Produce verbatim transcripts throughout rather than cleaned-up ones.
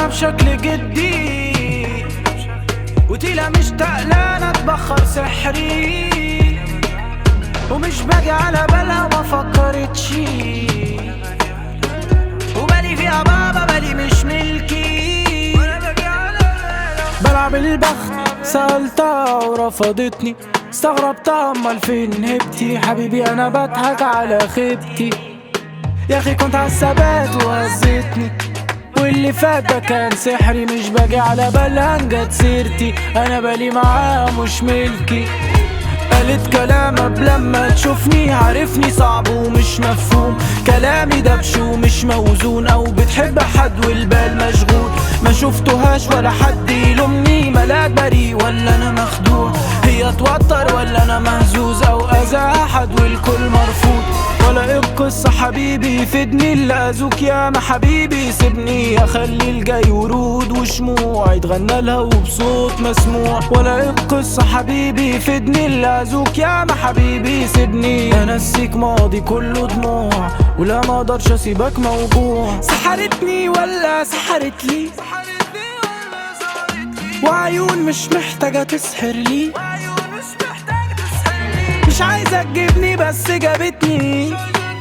بشكل جدي، وتيلا مش تقلانة تبخر سحري، ومش باجي على بالها ما فكرتش، وبالي فيها بابا بالي مش ملكي. بلعب البخت سألتها ورفضتني، استغربتها امال فين هبتي، حبيبي انا بضحك على خيبتي، يا اخي كنت عالثبات وهزتني، واللي فات ده كان سحري، مش باجي على بالها جت سيرتي، انا بالي معاها مش ملكي. قالت كلام قبل لما تشوفني، عارفني صعب ومش مفهوم، كلامي دبش ومش موزون، او بتحب حد والبال مشغول، ما شفتهاش ولا حد يلومني، ملاك بريء ولا انا مخدوع، هي توتر ولا انا مهزوز، او اذى احد والكل مرفوض، ولا ايه القصة حبيبي يفيدني، اللي اذوك يا ما حبيبي سيبني، اخلي الجاي ورود وشموع يتغنى لها وبصوت مسموع، ولا ايه القصة حبيبي يفيدني، اللي اذوك يا ما حبيبي سيبني، انسيك ماضي كله دموع، ولا ما اقدرش اسيبك موجوع، سحرتني ولا سحرت لي، وعيون مش محتاجة تسحر لي، مش عايزة تجيبني بس جابتني،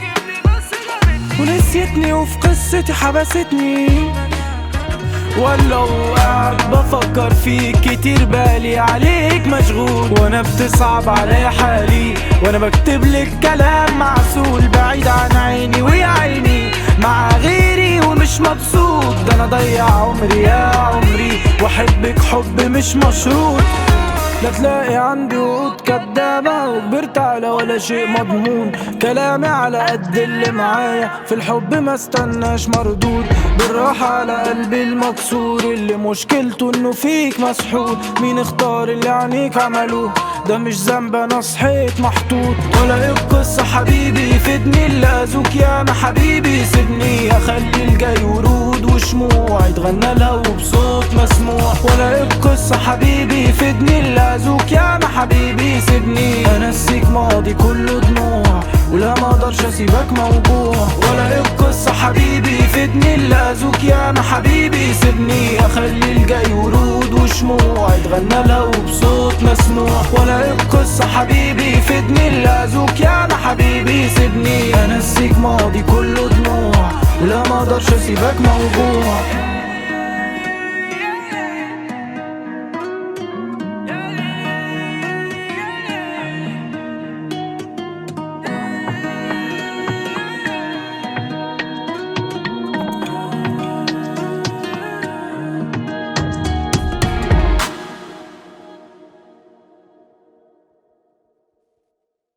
ونسيتني وفي قصتي حبستني، ولا وقعد بفكر فيك كتير بالي عليك مشغول، وانا بتصعب علي حالي، وانا بكتب لك كلام معسول، بعيد عن عيني ويا عيني مع غيري ومش مبسوط، ده انا ضيع عمري يا عمري، واحبك حب مش مشروط، لا تلاقي عندي وعود كدابة، وكبرت على ولا شيء مضمون، كلامي على قد اللي معايا، في الحب ما استناش مردود، بالراحة على قلبي المكسور، اللي مشكلته انه فيك مسحور، مين اختار اللي عينيك عملوه، ده مش ذنب انا صحيت محطوط، ولا ايه القصة حبيبي يفيدني، اللي اذوك يا ما حبيبي سيبني، اخلي الجاي ورود وشموع يتغنى لها وبصوت مسموع، ولا ايه القصة حبيبي يفيدني، اللي اذوك يا ما حبيبي سيبني، انسيك ماضي كله دموع، ولا ما اقدرش اسيبك موجوع، ولا ايه القصة حبيبي يفيدني، اللي اذوك يا ما حبيبي سيبني، اخلي الجاي ورود وشموع يتغنى لها وبصوت مسموع، ولا ايه القصة حبيبي يفيدني، اللي اذوك يا ما حبيبي سيبني، انسيك ماضي كله دموع، ولا ما اقدرش اسيبك موجوع.